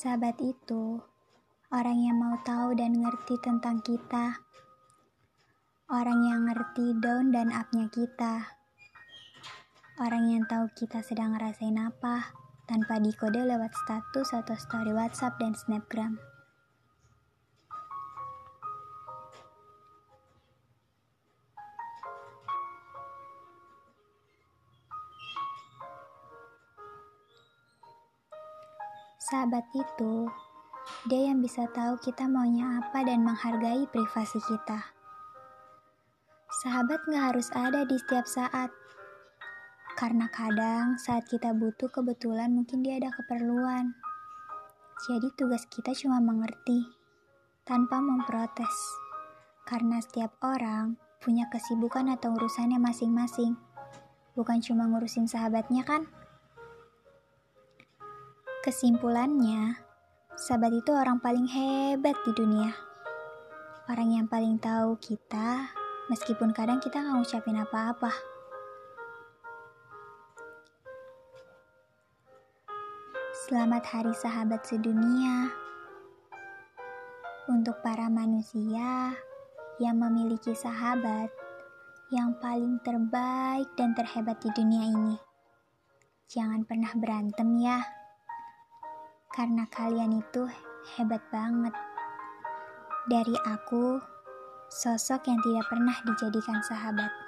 Sahabat itu orang yang mau tahu dan ngerti tentang kita. Orang yang ngerti down dan up-nya kita. Orang yang tahu kita sedang ngerasain apa tanpa dikode lewat status atau story WhatsApp dan Snapgram. Sahabat itu, dia yang bisa tahu kita maunya apa dan menghargai privasi kita. Sahabat gak harus ada di setiap saat. Karena kadang saat kita butuh kebetulan mungkin dia ada keperluan. Jadi tugas kita cuma mengerti, tanpa memprotes. Karena setiap orang punya kesibukan atau urusannya masing-masing. Bukan cuma ngurusin sahabatnya kan? Kesimpulannya, sahabat itu orang paling hebat di dunia. Orang yang paling tahu kita, meskipun kadang kita gak ngucapin apa-apa. Selamat Hari Sahabat Sedunia. Untuk para manusia yang memiliki sahabat yang paling terbaik dan terhebat di dunia ini. Jangan pernah berantem ya. Karena kalian itu hebat banget. Dari aku, sosok yang tidak pernah dijadikan sahabat.